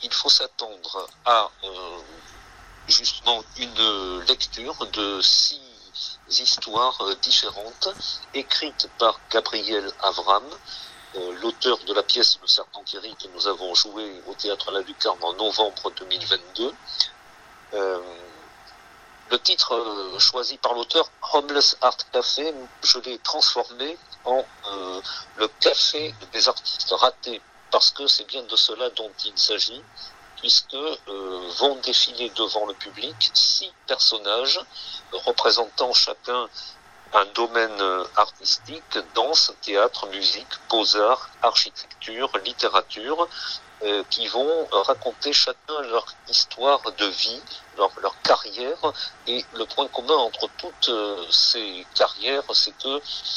il faut s'attendre à justement une lecture de 6 histoires différentes, écrites par Gabriel Avram, l'auteur de la pièce Le Serpent qui rit que nous avons joué au Théâtre La Lucarne en novembre 2022. Le titre choisi par l'auteur, Homeless Art Café, je l'ai transformé en le café des artistes ratés, parce que c'est bien de cela dont il s'agit, puisque vont défiler devant le public 6 personnages représentant chacun un domaine artistique: danse, théâtre, musique, beaux-arts, architecture, littérature, qui vont raconter chacun leur histoire de vie, leur carrière. Et le point commun entre toutes ces carrières, c'est que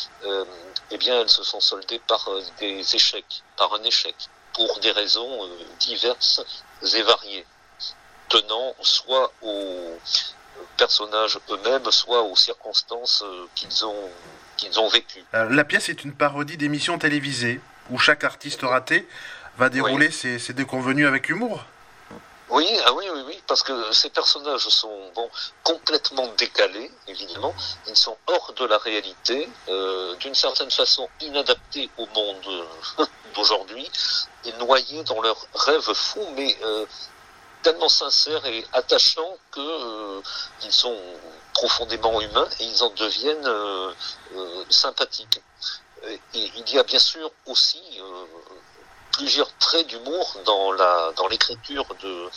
eh bien, elles se sont soldées par des échecs, par un échec, pour des raisons diverses et variées, tenant soit aux personnages eux-mêmes, soit aux circonstances qu'ils ont vécues. La pièce est une parodie d'émissions télévisées, où chaque artiste raté va dérouler ses déconvenues avec humour. Oui, oui, parce que ces personnages sont complètement décalés, évidemment. Ils sont hors de la réalité, d'une certaine façon inadaptés au monde d'aujourd'hui, et noyés dans leurs rêves fous, mais tellement sincères et attachants que ils sont profondément humains et ils en deviennent sympathiques. Et il y a bien sûr aussi plusieurs traits d'humour dans l'écriture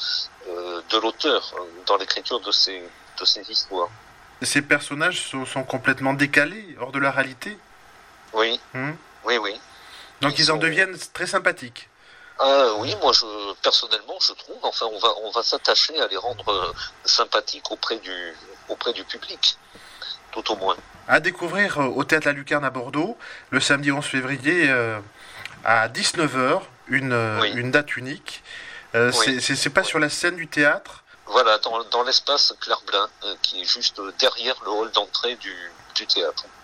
de l'auteur, dans l'écriture de ces histoires. Ces personnages sont complètement décalés, hors de la réalité. Oui, oui. Donc ils en deviennent très sympathiques. Oui, moi personnellement je trouve. Enfin, on va s'attacher à les rendre sympathiques auprès du public, tout au moins. À découvrir au Théâtre La Lucarne à Bordeaux, le samedi 11 février à 19h, une date unique. C'est pas sur la scène du théâtre. Voilà, dans l'espace Clair-Blin, qui est juste derrière le hall d'entrée du théâtre.